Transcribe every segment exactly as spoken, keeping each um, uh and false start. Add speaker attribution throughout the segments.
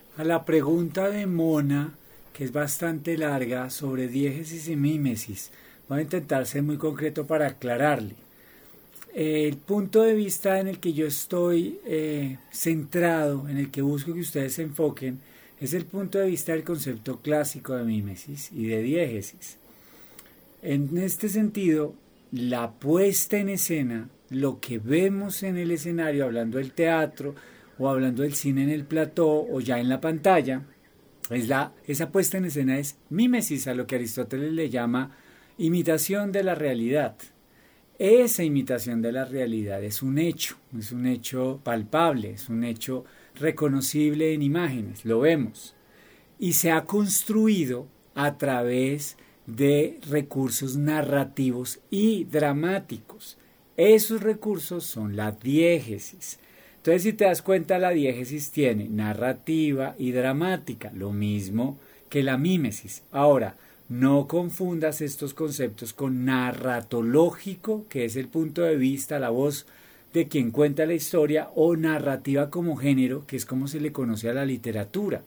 Speaker 1: A la pregunta de Mona, que es bastante larga, sobre diégesis y mímesis, voy a intentar ser muy concreto para aclararle. El punto de vista en el que yo estoy eh, centrado, en el que busco que ustedes se enfoquen, es el punto de vista del concepto clásico de mímesis y de diégesis. En este sentido, la puesta en escena, lo que vemos en el escenario, hablando del teatro o hablando del cine en el plató o ya en la pantalla, es la, esa puesta en escena es mímesis, a lo que Aristóteles le llama imitación de la realidad. Esa imitación de la realidad es un hecho, es un hecho palpable, es un hecho reconocible en imágenes, lo vemos. Y se ha construido a través de recursos narrativos y dramáticos. Esos recursos son la diégesis. Entonces, si te das cuenta, la diégesis tiene narrativa y dramática, lo mismo que la mímesis. Ahora, no confundas estos conceptos con narratológico, que es el punto de vista, la voz de quien cuenta la historia, o narrativa como género, que es como se le conoce a la literatura.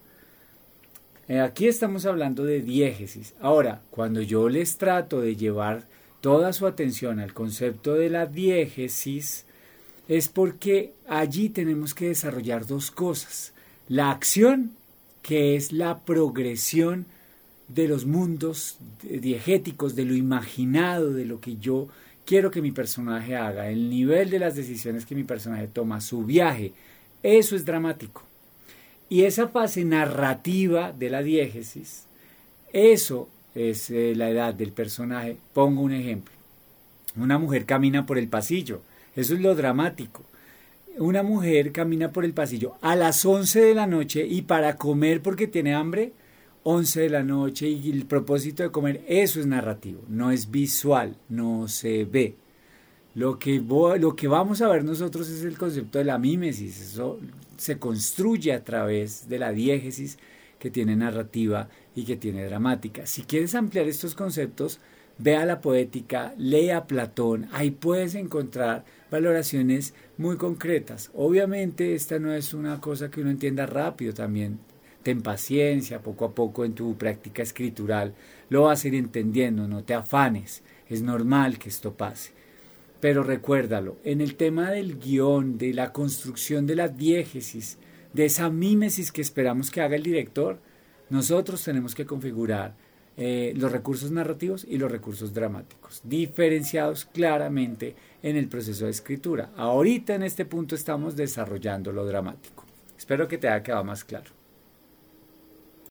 Speaker 1: Aquí estamos hablando de diégesis. Ahora, cuando yo les trato de llevar toda su atención al concepto de la diégesis, es porque allí tenemos que desarrollar dos cosas. La acción, que es la progresión de los mundos diegéticos, de lo imaginado, de lo que yo quiero que mi personaje haga, el nivel de las decisiones que mi personaje toma, su viaje, eso es dramático. Y esa fase narrativa de la diégesis, eso es eh, la edad del personaje. Pongo un ejemplo. Una mujer camina por el pasillo, eso es lo dramático. Una mujer camina por el pasillo a las once de la noche y para comer porque tiene hambre, once de la noche, y el propósito de comer, eso es narrativo, no es visual, no se ve. Lo que, lo que vamos a ver nosotros es el concepto de la mímesis, eso se construye a través de la diégesis que tiene narrativa y que tiene dramática. Si quieres ampliar estos conceptos, ve a la poética, lee a Platón, ahí puedes encontrar valoraciones muy concretas. Obviamente esta no es una cosa que uno entienda rápido, también ten paciencia, poco a poco en tu práctica escritural lo vas a ir entendiendo, no te afanes, es normal que esto pase. Pero recuérdalo, en el tema del guión, de la construcción de la diégesis, de esa mímesis que esperamos que haga el director, nosotros tenemos que configurar eh, los recursos narrativos y los recursos dramáticos, diferenciados claramente en el proceso de escritura. Ahorita en este punto estamos desarrollando lo dramático. Espero que te haya quedado más claro.